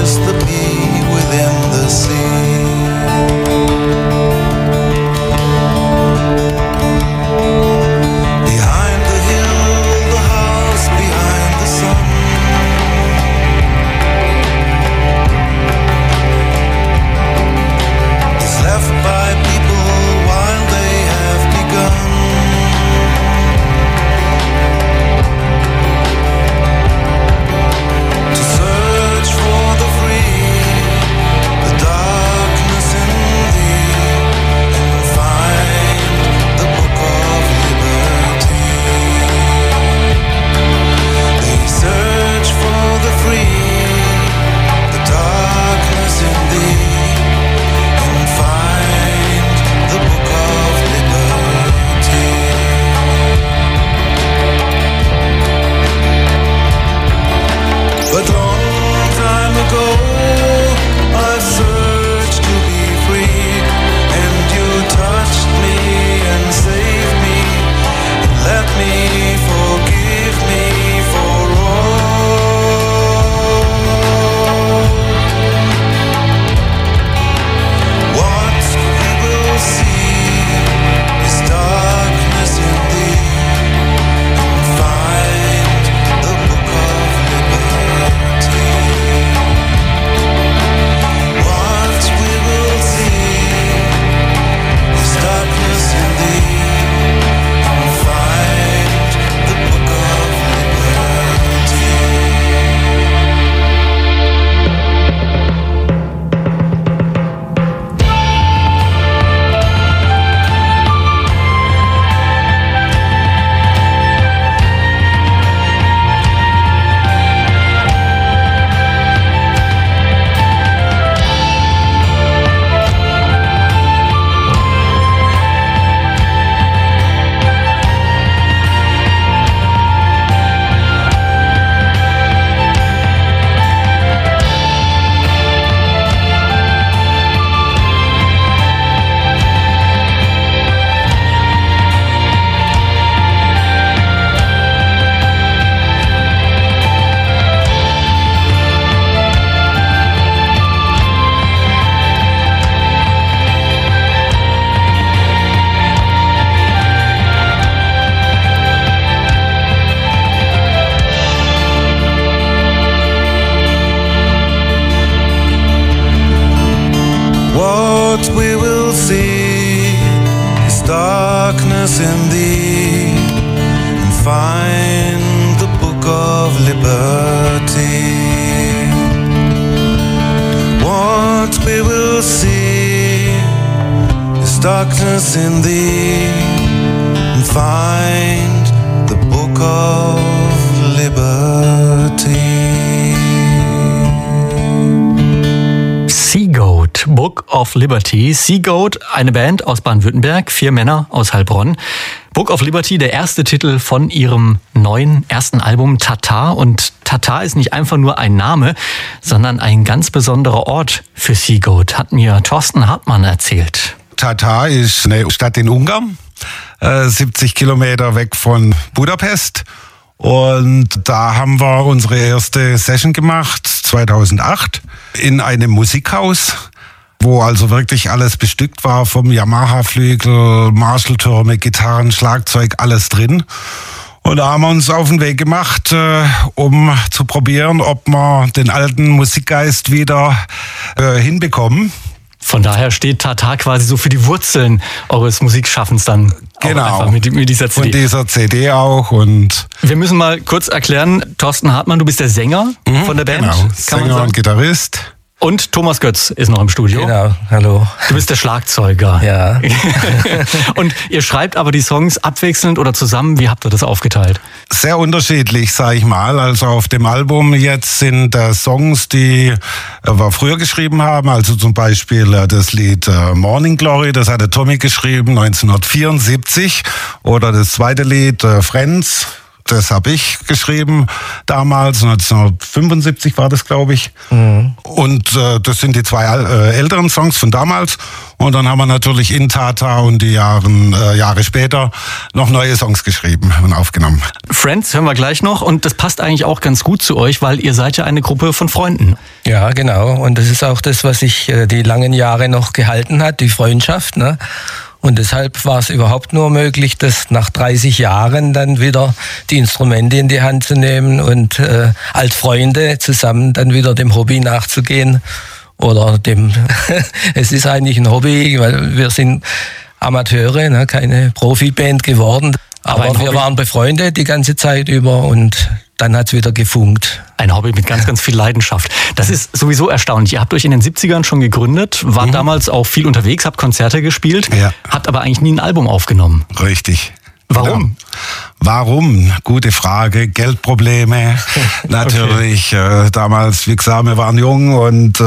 is the bee within the sea. Behind the hill, the house behind the sun. Is left by people while they have begun. To search for the free, the darkness in thee, and find the book of liberty. They search for the free, the darkness in thee, and find the book of liberty. But long time ago I searched to be free, and you touched me and saved me, and let me forgive me for all. What we will see is darkness in thee, and find the book of liberty. What we will see is darkness in thee, and find the book of liberty. What we will see is darkness in thee, and find the book of liberty. What we will see is darkness in thee, and find the book of liberty. Seagoat, Book of Liberty. Seagoat, eine Band aus Baden-Württemberg, 4 Männer aus Heilbronn. Book of Liberty, der erste Titel von ihrem neuen ersten Album Tatar. Und Tatar ist nicht einfach nur ein Name, sondern ein ganz besonderer Ort für Seagoat, hat mir Thorsten Hartmann erzählt. Tatar ist eine Stadt in Ungarn, 70 Kilometer weg von Budapest. Und da haben wir unsere erste Session gemacht, 2008, in einem Musikhaus, wo also wirklich alles bestückt war, vom Yamaha-Flügel, Marshall-Türme, Gitarren, Schlagzeug, alles drin. Und da haben wir uns auf den Weg gemacht, um zu probieren, ob wir den alten Musikgeist wieder hinbekommen. Von daher steht Tatar quasi so für die Wurzeln eures Musikschaffens dann. Genau, mit dieser CD. Von dieser CD auch. Und wir müssen mal kurz erklären, Thorsten Hartmann, du bist der Sänger von der Band. Genau, Sänger und Gitarrist. Und Thomas Götz ist noch im Studio. Genau, hallo. Du bist der Schlagzeuger. Ja. Und ihr schreibt aber die Songs abwechselnd oder zusammen? Wie habt ihr das aufgeteilt? Sehr unterschiedlich, sage ich mal. Also auf dem Album jetzt sind Songs, die wir früher geschrieben haben. Also zum Beispiel das Lied Morning Glory, das hatte Tommy geschrieben 1974. Oder das zweite Lied Friends Das habe ich geschrieben damals, 1975 war das, glaube ich. Und das sind die 2 älteren Songs von damals. Und dann haben wir natürlich in Tata und die Jahre später noch neue Songs geschrieben und aufgenommen. Friends hören wir gleich noch und das passt eigentlich auch ganz gut zu euch, weil ihr seid ja eine Gruppe von Freunden. Ja, genau. Und das ist auch das, was sich die langen Jahre noch gehalten hat, die Freundschaft, ne? Und deshalb war es überhaupt nur möglich, dass nach 30 Jahren dann wieder die Instrumente in die Hand zu nehmen und als Freunde zusammen dann wieder dem Hobby nachzugehen. Oder es ist eigentlich ein Hobby, weil wir sind Amateure, ne, keine Profiband geworden. Aber wir waren befreundet die ganze Zeit über und dann hat's wieder gefunkt. Ein Hobby mit ganz, ganz viel Leidenschaft. Das ist sowieso erstaunlich. Ihr habt euch in den 70ern schon gegründet, wart damals auch viel unterwegs, habt Konzerte gespielt, habt aber eigentlich nie ein Album aufgenommen. Richtig. Warum? Genau. Warum? Gute Frage. Geldprobleme. Natürlich. Damals, wie gesagt, wir waren jung und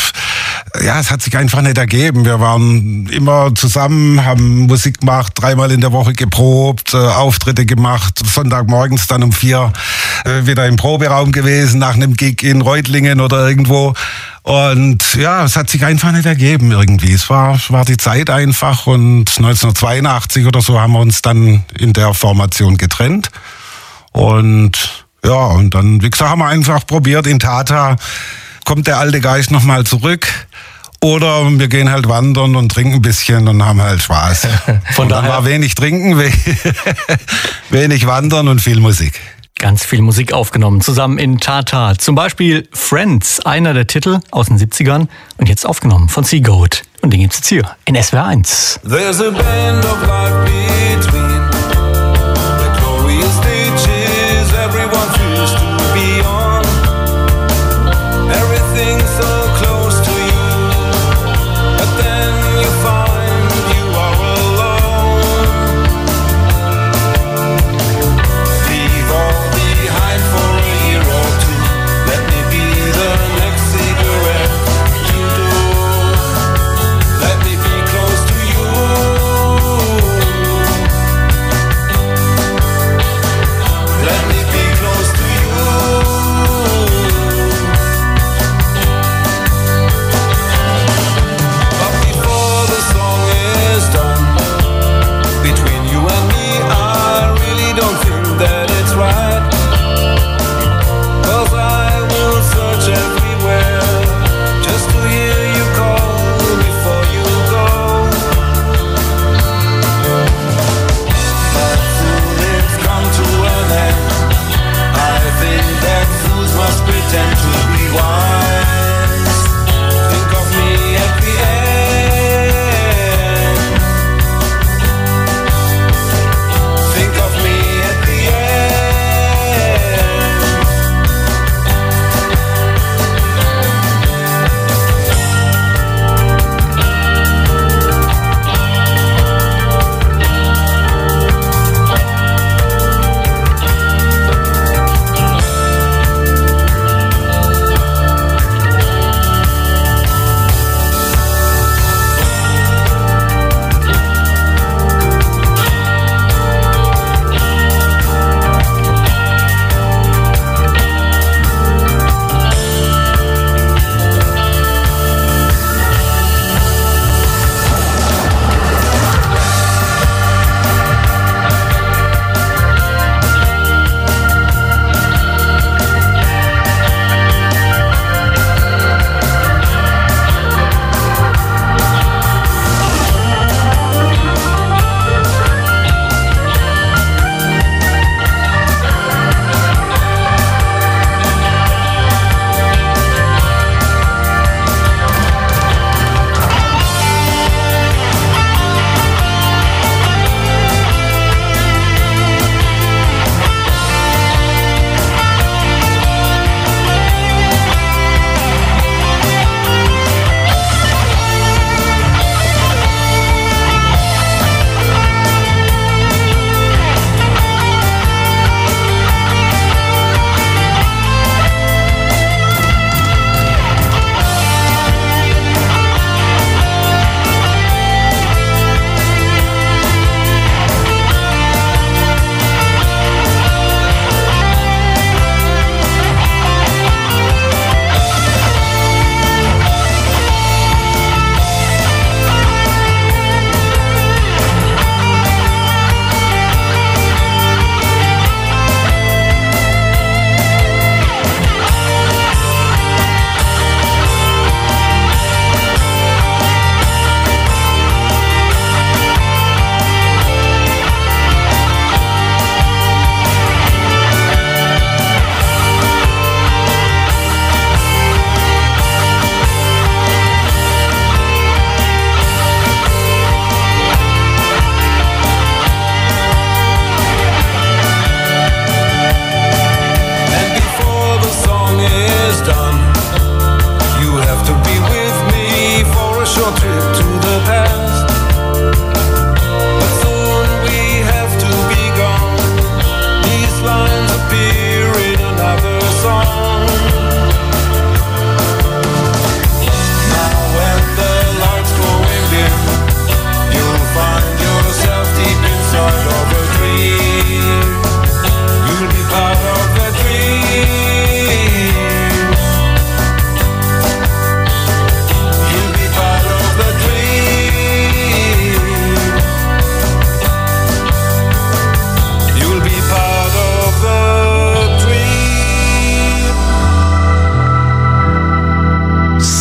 es hat sich einfach nicht ergeben. Wir waren immer zusammen, haben Musik gemacht, 3-mal in der Woche geprobt, Auftritte gemacht, Sonntagmorgens dann um 4 wieder im Proberaum gewesen, nach einem Gig in Reutlingen oder irgendwo. Und ja, es hat sich einfach nicht ergeben irgendwie. Es war die Zeit einfach und 1982 oder so haben wir uns dann in der Formation getrennt. Und ja, und dann, wie gesagt, haben wir einfach probiert, in Tata kommt der alte Geist nochmal zurück. Oder wir gehen halt wandern und trinken ein bisschen und haben halt Spaß. Von daher war wenig trinken, wenig wandern und viel Musik. Ganz viel Musik aufgenommen, zusammen in Tata. Zum Beispiel Friends, einer der Titel aus den 70ern und jetzt aufgenommen von Seagoat. Und den gibt's jetzt hier in SWR 1. There's a band of life between the glorious stages everyone feels to be on. Everything's so close to you, but then you find you are alone. Leave all behind for a year or two. Let me be the next cigarette you do. Let me be close to you.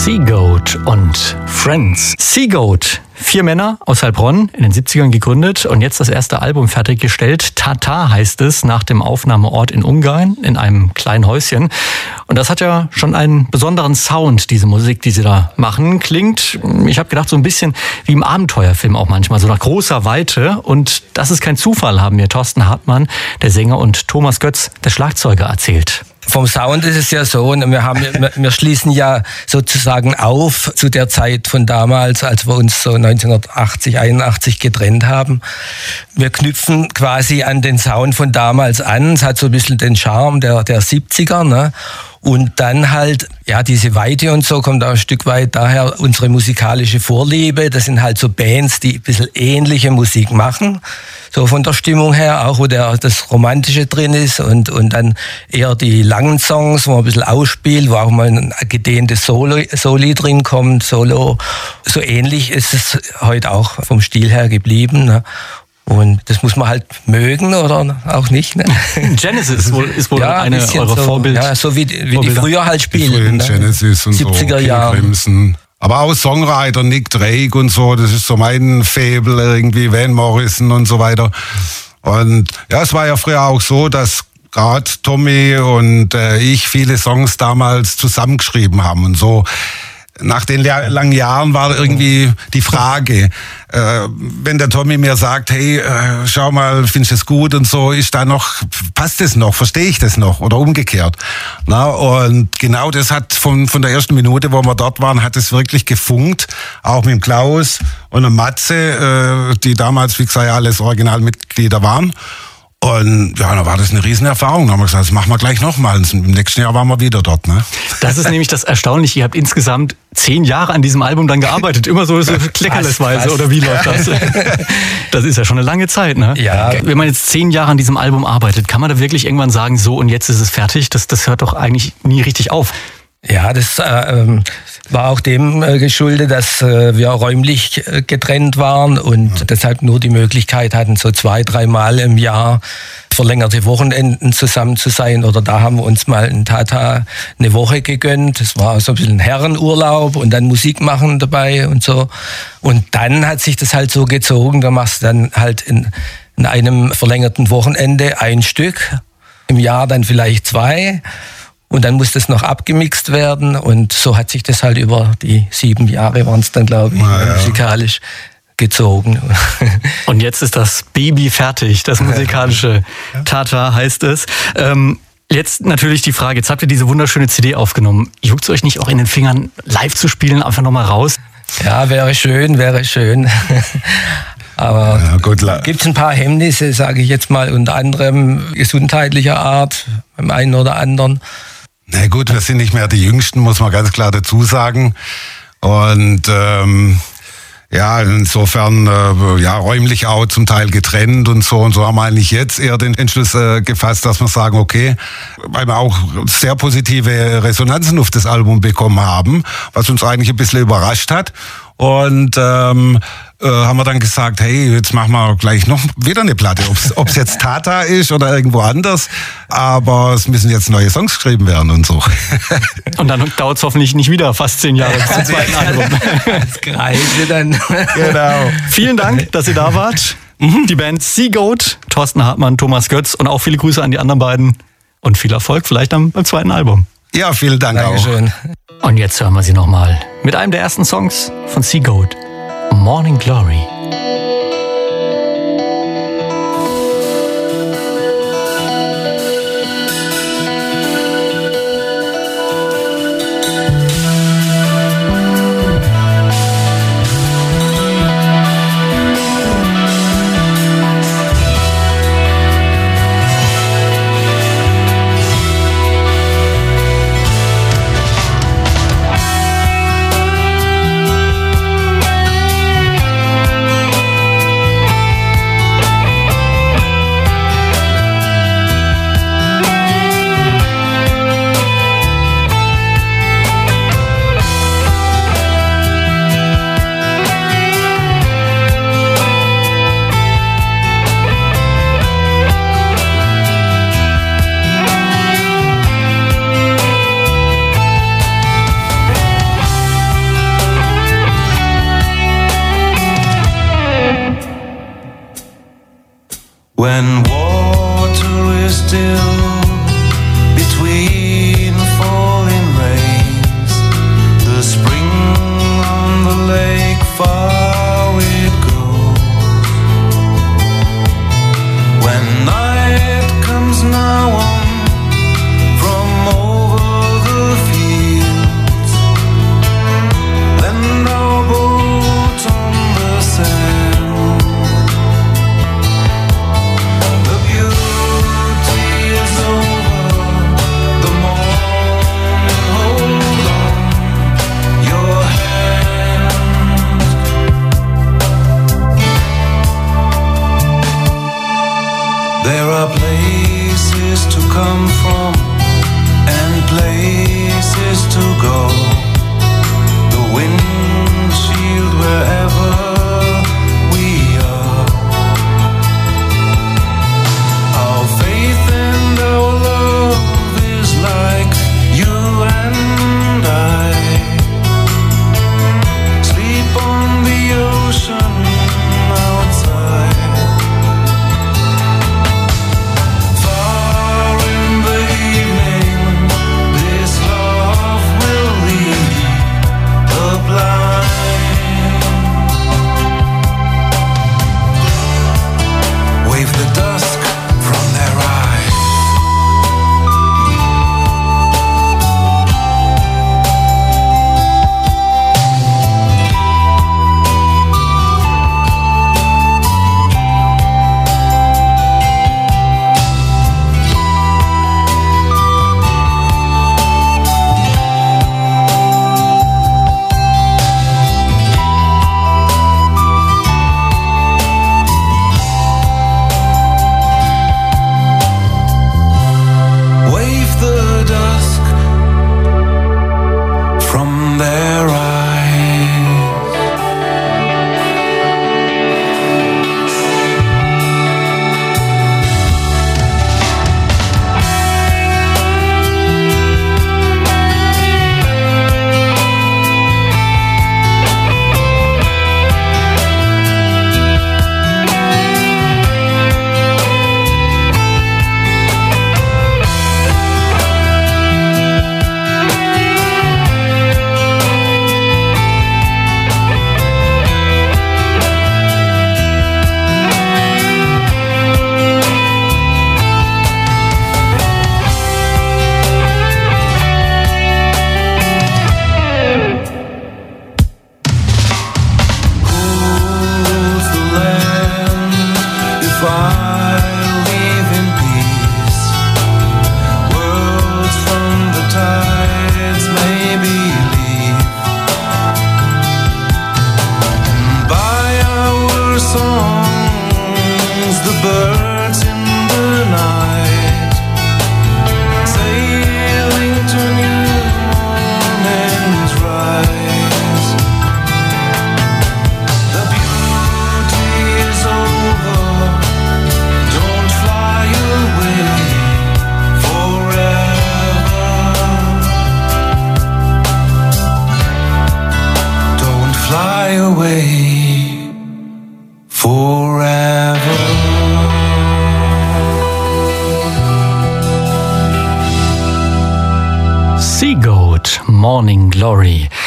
Seagoat und Friends. Seagoat, 4 Männer aus Heilbronn, in den 70ern gegründet und jetzt das erste Album fertiggestellt. Tata heißt es, nach dem Aufnahmeort in Ungarn, in einem kleinen Häuschen. Und das hat ja schon einen besonderen Sound, diese Musik, die sie da machen. Klingt, ich habe gedacht, so ein bisschen wie im Abenteuerfilm auch manchmal, so nach großer Weite. Und das ist kein Zufall, haben mir Thorsten Hartmann, der Sänger, und Thomas Götz, der Schlagzeuger, erzählt. Vom Sound ist es ja so, und wir schließen ja sozusagen auf zu der Zeit von damals, als wir uns so 1980, 81 getrennt haben. Wir knüpfen quasi an den Sound von damals an. Es hat so ein bisschen den Charme der 70er, ne? Und dann halt, ja, diese Weite und so kommt auch ein Stück weit daher, unsere musikalische Vorliebe. Das sind halt so Bands, die ein bisschen ähnliche Musik machen. So von der Stimmung her, auch wo das Romantische drin ist und dann eher die langen Songs, wo man ein bisschen ausspielt, wo auch mal ein gedehntes Soli drin kommt, Solo. So ähnlich ist es heute auch vom Stil her geblieben, ne? Und das muss man halt mögen oder auch nicht. Ne? Genesis ist wohl ja, eine eurer so, Vorbild. Ja, so wie die früher halt spielen. Ne? Genesis und 70er so, Jahre. Crimson. Aber auch Songwriter Nick Drake und so, das ist so mein Faible, irgendwie Van Morrison und so weiter. Und ja, es war ja früher auch so, dass gerade Tommy und ich viele Songs damals zusammengeschrieben haben und so. Nach den langen Jahren war irgendwie die Frage, wenn der Tommy mir sagt, hey, schau mal, findest du es gut und so, passt es noch, verstehe ich das noch oder umgekehrt. Na, und genau das hat von der ersten Minute, wo wir dort waren, hat es wirklich gefunkt, auch mit dem Klaus und dem Matze, die damals, wie gesagt, alles Originalmitglieder waren. Und ja, da war das eine Riesenerfahrung. Da haben wir gesagt, das machen wir gleich nochmal. Und im nächsten Jahr waren wir wieder dort. Ne? Das ist nämlich das Erstaunliche. Ihr habt insgesamt 10 Jahre an diesem Album dann gearbeitet. Immer so kleckerlesweise, oder wie läuft das? Das ist ja schon eine lange Zeit, ne? Ja. Wenn man jetzt 10 Jahre an diesem Album arbeitet, kann man da wirklich irgendwann sagen, so und jetzt ist es fertig? Das hört doch eigentlich nie richtig auf. Ja, das war auch dem geschuldet, dass wir räumlich getrennt waren und deshalb nur die Möglichkeit hatten, so 2-3 Mal im Jahr verlängerte Wochenenden zusammen zu sein. Oder da haben wir uns mal in Tata eine Woche gegönnt. Das war so ein bisschen Herrenurlaub und dann Musik machen dabei und so. Und dann hat sich das halt so gezogen, da machst du dann halt in einem verlängerten Wochenende ein Stück, im Jahr dann vielleicht 2. Und dann muss das noch abgemixt werden. Und so hat sich das halt über die 7 Jahre, waren es dann, glaube ich, musikalisch gezogen. Und jetzt ist das Baby fertig, das musikalische Tata heißt es. Jetzt natürlich die Frage, jetzt habt ihr diese wunderschöne CD aufgenommen. Juckt es euch nicht auch in den Fingern, live zu spielen, einfach nochmal raus? Ja, wäre schön. Aber gibt es ein paar Hemmnisse, sage ich jetzt mal, unter anderem gesundheitlicher Art, beim einen oder anderen. Na gut, wir sind nicht mehr die Jüngsten, muss man ganz klar dazu sagen. Und ja, insofern räumlich auch zum Teil getrennt und so haben wir eigentlich jetzt eher den Entschluss gefasst, dass wir sagen, okay, weil wir auch sehr positive Resonanzen auf das Album bekommen haben, was uns eigentlich ein bisschen überrascht hat. Und haben wir dann gesagt, hey, jetzt machen wir gleich noch wieder eine Platte, ob es jetzt Tata ist oder irgendwo anders, aber es müssen jetzt neue Songs geschrieben werden und so. Und dann dauert es hoffentlich nicht wieder fast 10 Jahre bis zum zweiten Album. Das Kreise dann. Genau. Vielen Dank, dass ihr da wart. Die Band Seagoat, Thorsten Hartmann, Thomas Götz und auch viele Grüße an die anderen beiden und viel Erfolg vielleicht dann beim zweiten Album. Ja, vielen Dank. Dankeschön. Auch. Und jetzt hören wir sie nochmal mit einem der ersten Songs von Seagoat, Morning Glory. fly away forever. Sea Goat, Morning Glory.